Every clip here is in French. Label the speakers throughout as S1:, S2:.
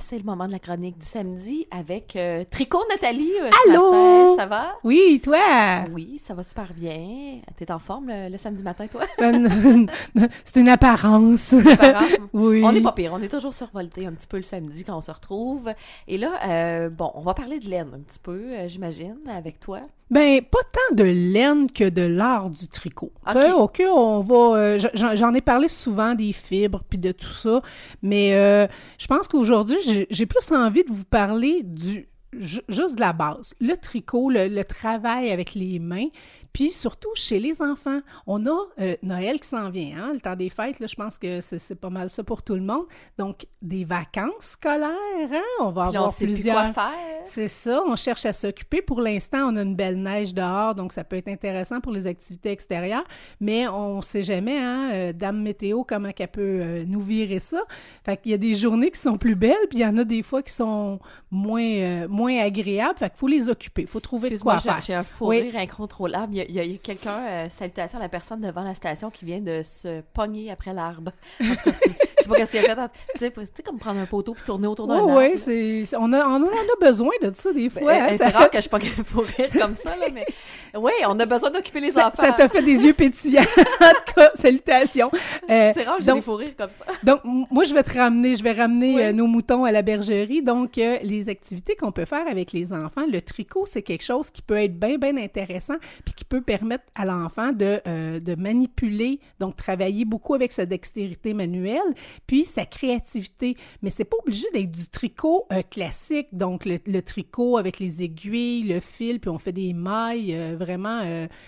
S1: c'est le moment de la chronique du samedi avec Tricot Nathalie.
S2: Allô?
S1: Ce matin, ça va?
S2: Oui, toi?
S1: Oui, ça va super bien. T'es en forme le samedi matin, toi?
S2: C'est une apparence. Oui.
S1: On n'est pas pire, on est toujours survolté un petit peu le samedi quand on se retrouve. Et là, on va parler de laine un petit peu, j'imagine, avec toi.
S2: Ben, pas tant de laine que de l'art du tricot.
S1: OK,
S2: on va... j'en ai parlé souvent des fibres puis de tout ça, mais je pense qu'aujourd'hui, j'ai plus envie de vous parler juste de la base. Le tricot, le travail avec les mains, puis surtout chez les enfants. On a Noël qui s'en vient, hein? Le temps des fêtes, là, je pense que c'est pas mal ça pour tout le monde. Donc, des vacances scolaires, hein? On va
S1: puis
S2: avoir
S1: on sait
S2: plusieurs...
S1: plus quoi faire.
S2: C'est ça, on cherche à s'occuper. Pour l'instant, on a une belle neige dehors, donc ça peut être intéressant pour les activités extérieures, mais on sait jamais, hein, Dame Météo, comment qu'elle peut nous virer ça. Fait qu'il y a des journées qui sont plus belles, puis il y en a des fois qui sont moins agréables, fait qu'il faut les occuper, il faut trouver de quoi faire.
S1: J'ai un fou rire incontrôlable. Il y a quelqu'un, salutations à la personne devant la station qui vient de se pogner après l'arbre. En tout cas, je sais pas qu'est-ce qu'il a fait. Tu sais, comme prendre un poteau puis tourner autour d'un arbre.
S2: Oui, on en a besoin de ça des fois.
S1: C'est rare que je pogne un fou rire comme ça, là, mais oui, on a besoin d'occuper les enfants.
S2: Ça t'a fait des yeux pétillants. En tout cas, salutations.
S1: C'est rare que j'ai des fous rires comme ça.
S2: Donc, moi, je vais ramener nos moutons à la bergerie. Donc, les activités qu'on peut faire avec les enfants, le tricot, c'est quelque chose qui peut être bien, bien intéressant puis qui peut permettre à l'enfant de manipuler, donc travailler beaucoup avec sa dextérité manuelle puis sa créativité. Mais c'est pas obligé d'être du tricot classique, donc le tricot avec les aiguilles, le fil, puis on fait des mailles vraiment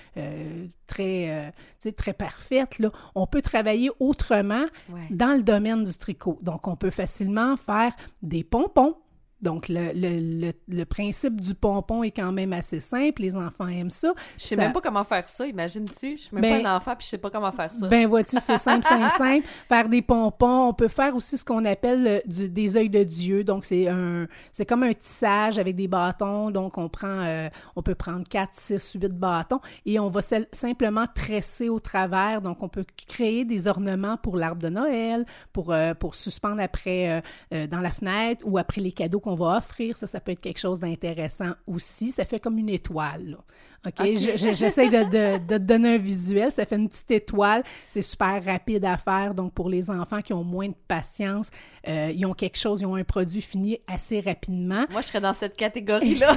S2: très parfaites, là. On peut travailler autrement dans le domaine du tricot. Donc, on peut facilement faire des pompons. Donc, le principe du pompon est quand même assez simple. Les enfants aiment ça.
S1: Je sais même pas comment faire ça, imagine-tu? Je suis même pas un enfant puis je sais pas comment faire ça.
S2: Ben, vois-tu, c'est simple. Faire des pompons. On peut faire aussi ce qu'on appelle des œils de Dieu. Donc, c'est comme un tissage avec des bâtons. Donc, on peut prendre 4, 6, 8 bâtons et on va simplement tresser au travers. Donc, on peut créer des ornements pour l'arbre de Noël, pour suspendre après dans la fenêtre ou après les cadeaux qu'on va offrir. Ça peut être quelque chose d'intéressant aussi. Ça fait comme une étoile, là. OK? J'essaie de te donner un visuel. Ça fait une petite étoile. C'est super rapide à faire. Donc, pour les enfants qui ont moins de patience, ils ont un produit fini assez rapidement.
S1: Moi, je serais dans cette catégorie-là.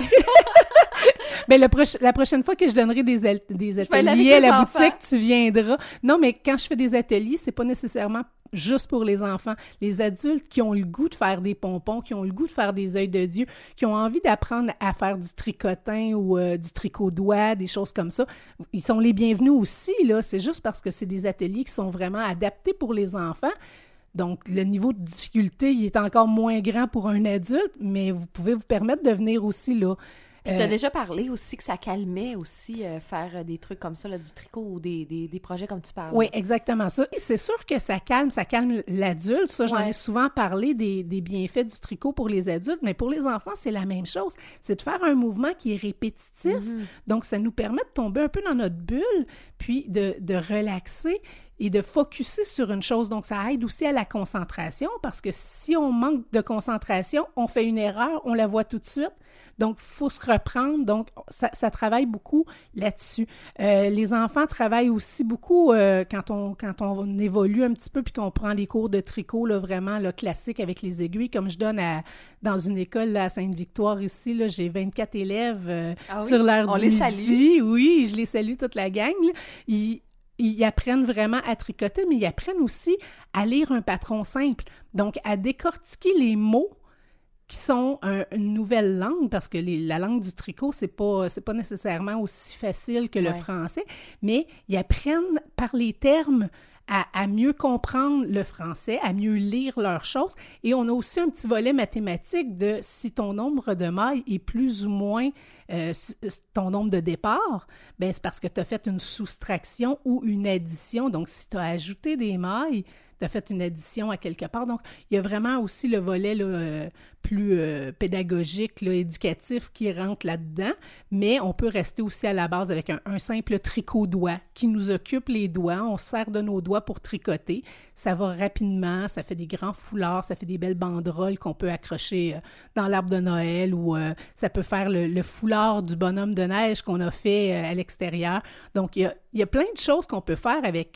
S2: Ben, la prochaine fois que je donnerai des ateliers à la boutique, tu viendras. Non, mais quand je fais des ateliers, c'est pas nécessairement juste pour les enfants. Les adultes qui ont le goût de faire des pompons, qui ont le goût de faire des œils de Dieu, qui ont envie d'apprendre à faire du tricotin ou du tricot-doigt, des choses comme ça, ils sont les bienvenus aussi, là. C'est juste parce que c'est des ateliers qui sont vraiment adaptés pour les enfants. Donc, le niveau de difficulté, il est encore moins grand pour un adulte, mais vous pouvez vous permettre de venir aussi, là.
S1: Puis tu as déjà parlé aussi que ça calmait aussi faire des trucs comme ça, là, du tricot ou des projets comme tu parles.
S2: Oui, exactement ça. Et c'est sûr que ça calme l'adulte. Ça, j'en ai souvent parlé des bienfaits du tricot pour les adultes, mais pour les enfants, c'est la même chose. C'est de faire un mouvement qui est répétitif. Mm-hmm. Donc, ça nous permet de tomber un peu dans notre bulle, puis de relaxer et de focusser sur une chose. Donc, ça aide aussi à la concentration parce que si on manque de concentration, on fait une erreur, on la voit tout de suite. Donc, il faut se reprendre. Donc, ça travaille beaucoup là-dessus. Les enfants travaillent aussi beaucoup quand on évolue un petit peu puis qu'on prend les cours de tricot, là, vraiment là, classiques avec les aiguilles, comme je donne dans une école là, à Sainte-Victoire ici. Là, j'ai 24 élèves sur l'heure du midi. On les salue. Oui, je les salue, toute la gang. Là. Ils apprennent vraiment à tricoter, mais ils apprennent aussi à lire un patron simple. Donc, à décortiquer les mots qui sont une nouvelle langue, parce que la langue du tricot, c'est pas nécessairement aussi facile que le français, mais ils apprennent par les termes à mieux comprendre le français, à mieux lire leurs choses. Et on a aussi un petit volet mathématique de si ton nombre de mailles est plus ou moins ton nombre de départ, bien, c'est parce que tu as fait une soustraction ou une addition. Donc, si tu as ajouté des mailles, as fait une addition à quelque part. Donc, il y a vraiment aussi le volet là, plus pédagogique, là, éducatif qui rentre là-dedans, mais on peut rester aussi à la base avec un simple tricot-doigt qui nous occupe les doigts. On se sert de nos doigts pour tricoter. Ça va rapidement, ça fait des grands foulards, ça fait des belles banderoles qu'on peut accrocher dans l'arbre de Noël ou ça peut faire le foulard du bonhomme de neige qu'on a fait à l'extérieur. Donc, il y a plein de choses qu'on peut faire avec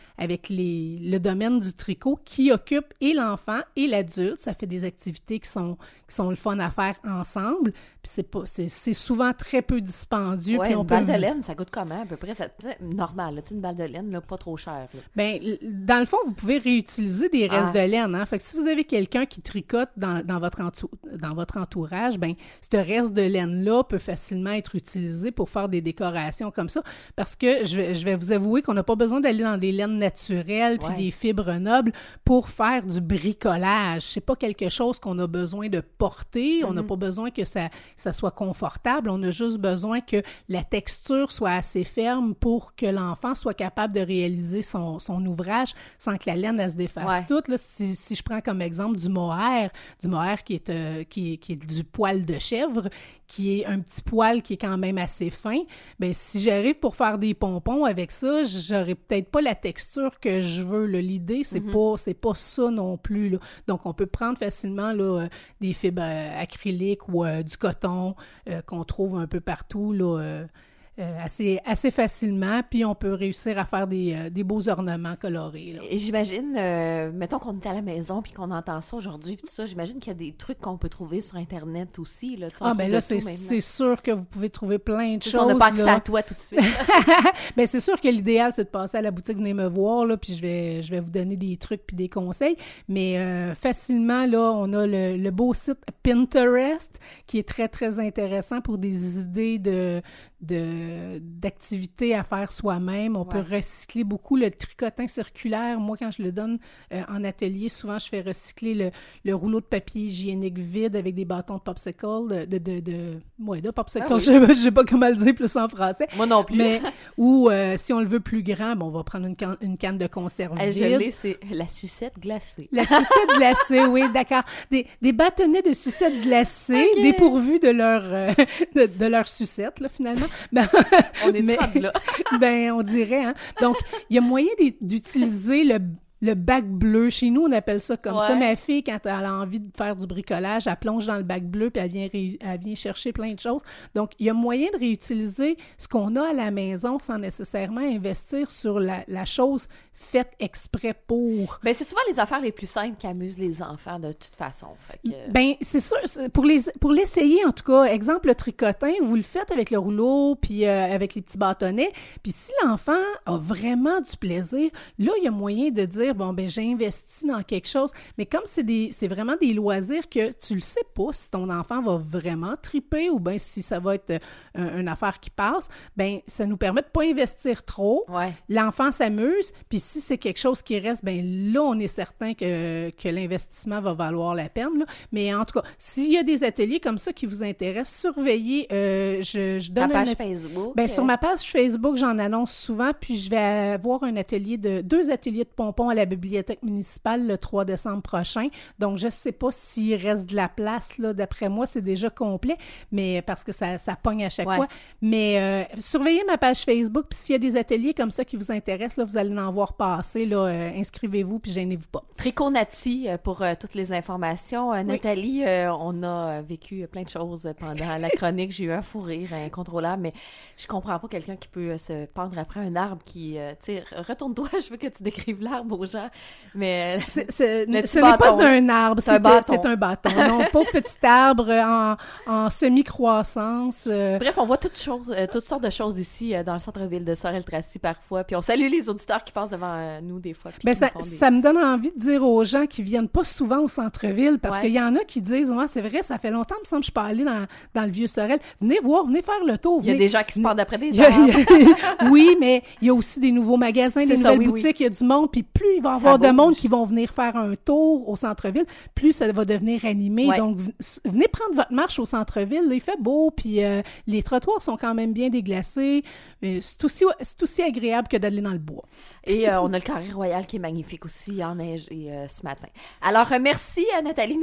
S2: le domaine du tricot qui occupe et l'enfant et l'adulte. Ça fait des activités qui sont le fun à faire ensemble. Puis c'est souvent très peu dispendieux.
S1: Ouais,
S2: puis
S1: une balle de laine, ça coûte comment à peu près? C'est normal, là, une balle de laine, là, pas trop chère. Là.
S2: Bien, dans le fond, vous pouvez réutiliser des restes de laine. Hein? Fait que si vous avez quelqu'un qui tricote dans votre entourage, bien, ce reste de laine-là peut facilement être utilisé pour faire des décorations comme ça. Parce que je vais vous avouer qu'on n'a pas besoin d'aller dans des laines naturelles puis des fibres nobles pour faire du bricolage. C'est pas quelque chose qu'on a besoin de porter. On n'a pas besoin que ça soit confortable. On a juste besoin que la texture soit assez ferme pour que l'enfant soit capable de réaliser son ouvrage sans que la laine elle se défasse toute. Là, si je prends comme exemple du mohair qui est du poil de chèvre, qui est un petit poil qui est quand même assez fin, bien, si j'arrive pour faire des pompons avec ça, j'aurais peut-être pas la texture que je veux. Là. L'idée, c'est pas ça non plus. Là. Donc, on peut prendre facilement là, des fibres acryliques ou du coton qu'on trouve un peu partout, là, assez facilement, puis on peut réussir à faire des beaux ornements colorés. Là.
S1: Et j'imagine, mettons qu'on est à la maison puis qu'on entend ça aujourd'hui, puis tout ça, j'imagine qu'il y a des trucs qu'on peut trouver sur Internet aussi. Là,
S2: ben là, c'est sûr que vous pouvez trouver plein de choses.
S1: On n'a pas accès à toi tout de suite.
S2: Bien, c'est sûr que l'idéal, c'est de passer à la boutique, venir me voir, là, puis je vais vous donner des trucs puis des conseils, mais facilement, là, on a le beau site Pinterest qui est très, très intéressant pour des idées d'activités à faire soi-même. On peut recycler beaucoup le tricotin circulaire. Moi, quand je le donne en atelier, souvent, je fais recycler le rouleau de papier hygiénique vide avec des bâtons de popsicle, de popsicle. Je sais pas comment le dire plus en français.
S1: Moi non plus.
S2: Mais, ou si on le veut plus grand, on va prendre une canne de conserve vide.
S1: Je l'ai, c'est la sucette glacée.
S2: La sucette glacée, oui, d'accord. Des bâtonnets de sucette glacée dépourvus de leur sucette, là, finalement. Ben,
S1: on est rendu là.
S2: Ben, on dirait, hein. Donc, il y a moyen d'utiliser le bac bleu. Chez nous, on appelle ça comme ça. Ma fille, quand elle a envie de faire du bricolage, elle plonge dans le bac bleu puis elle vient chercher plein de choses. Donc, il y a moyen de réutiliser ce qu'on a à la maison sans nécessairement investir sur la chose faite exprès pour.
S1: Bien, c'est souvent les affaires les plus simples qui amusent les enfants de toute façon. Fait que...
S2: Bien, c'est sûr. Pour l'essayer, en tout cas, exemple, le tricotin, vous le faites avec le rouleau puis avec les petits bâtonnets. Puis si l'enfant a vraiment du plaisir, là, il y a moyen de dire, bon, ben j'ai investi dans quelque chose. Mais comme c'est vraiment des loisirs que tu le sais pas si ton enfant va vraiment triper ou bien si ça va être une affaire qui passe, ben ça nous permet de pas investir trop. L'enfant s'amuse, puis si c'est quelque chose qui reste, ben là, on est certain que l'investissement va valoir la peine. Là. Mais en tout cas, s'il y a des ateliers comme ça qui vous intéressent, surveillez. Je donne
S1: ta page Facebook.
S2: Ben, sur ma page Facebook, j'en annonce souvent, puis je vais avoir deux ateliers de pompons à la bibliothèque municipale le 3 décembre prochain. Donc, je ne sais pas s'il reste de la place. Là, d'après moi, c'est déjà complet, mais parce que ça pogne à chaque fois. Mais surveillez ma page Facebook, puis s'il y a des ateliers comme ça qui vous intéressent, là, vous allez en voir passer. Là, inscrivez-vous, puis gênez-vous pas.
S1: Tricot Nati pour toutes les informations. Nathalie, on a vécu plein de choses pendant la chronique. J'ai eu un fou rire incontrôlable, mais je comprends pas quelqu'un qui peut se pendre après un arbre qui... tu sais, retourne-toi, je veux que tu décrives l'arbre aux gens. Mais
S2: ce n'est pas un arbre, c'est un bâton. Non, pauvre petit arbre en semi-croissance.
S1: Bref, on voit toutes sortes de choses ici dans le centre-ville de Sorel-Tracy parfois. Puis on salue les auditeurs qui passent devant nous des fois.
S2: Ben ça me donne envie de dire aux gens qui viennent pas souvent au centre-ville, parce qu'il y en a qui disent, c'est vrai, ça fait longtemps, me semble, je suis pas allée dans le Vieux-Sorel. Venez voir, venez faire le tour.
S1: Il y a des gens qui se pendent après des arbres.
S2: Oui, mais il y a aussi des nouveaux magasins, des nouvelles boutiques, il y a du monde, puis plus il va y avoir de monde qui vont venir faire un tour au centre-ville, plus ça va devenir animé. Ouais. Donc, venez prendre votre marche au centre-ville. Là, il fait beau, puis les trottoirs sont quand même bien déglacés. C'est aussi agréable que d'aller dans le bois.
S1: Et on a le Carré Royal qui est magnifique aussi, enneigé ce matin. Alors, merci Nathalie.